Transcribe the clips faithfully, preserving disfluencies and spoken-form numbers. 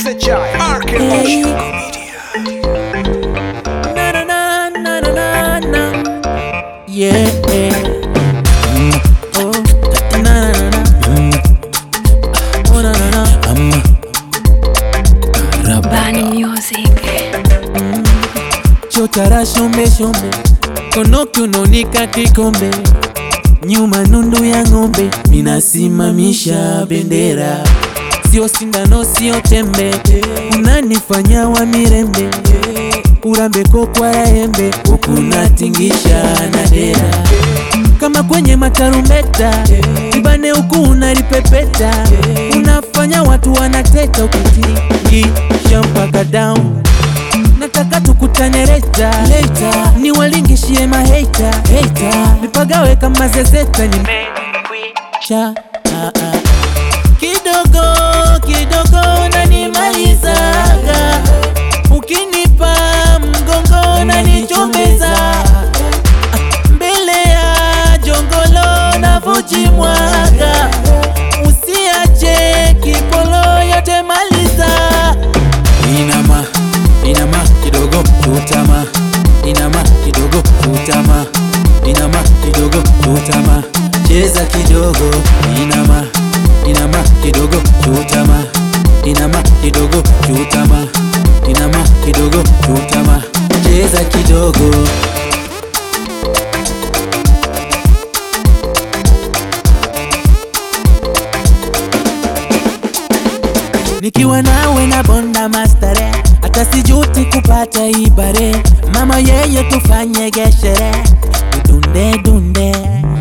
S H I Arkemotion Na na na na na na. Yeah. Mm. Oh, na na na. Mm. Oh na na na. Um. Rabani Music. Mm. Chotara shombe shombe, kono kunonika kikombe, nyuma nundu ya ngombe, minasimamisha bendera. Sio sindano sio tembe, unanifanya wa mirembe, urambe kwa embe, ukunatingisha na dera. Kama kwenye matarumbeta, ibane huku unaripepeta, unafanya watu wanateta ukitingisha mpaka down. Nataka tukutane later, later, ni walingishie maheta, hater, nipagawe kama zezeta nimekwisha. ah, ah. Kidogo, kidogo na nimalizaga, ukinipa mgongo na nichombeza, mbele ya jongolo na vuji mwaga, usiache kipolo yote maliza. Inama, inama kidogo chutama, inama kidogo chutama, inama kidogo chutama, cheza kidogo. Inama, inama kidogo chutama, inama kidogo chutama, inama kidogo chutama, cheza kidogo. Nikiwa nawe na bonda mastare, hata sijuti kupata ibare. Mama yeye tufanye geshere, dunde dunde.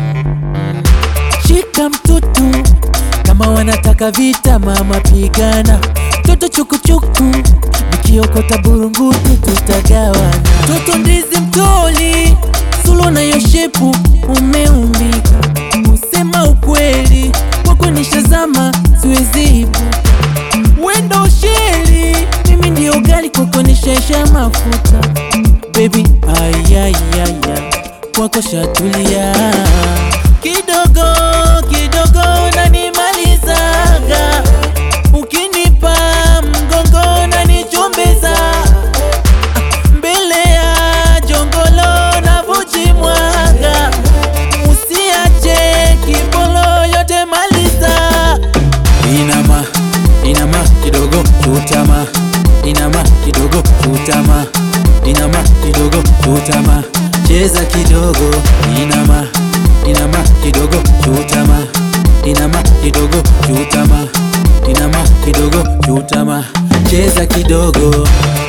Shika mtutu, kama wanataka vita mama pigana. Toto chuku chuku, nikiokota burungutu tutagawana. Toto ndizi mtoli, sulu na yoshepu umeumbika. Usema ukweli, wako nishazama siwezi ibu. Wendo sheli, mimi ndio gali kwako nishesha mafuta. Baby, ayayaya, kwako shatulia. Kidogo, kidogo na nimalizaga, ukinipa mgongo na nichombeza, mbele ya jongolo na vuji mwaga, usiache kipolo yote maliza. Inama, inama kidogo chutama, inama kidogo chutama, inama kidogo chutama, cheza kidogo. Inama, inama kidogo chutama, inama kidogo chutama, inama kidogo chutama, cheza kidogo.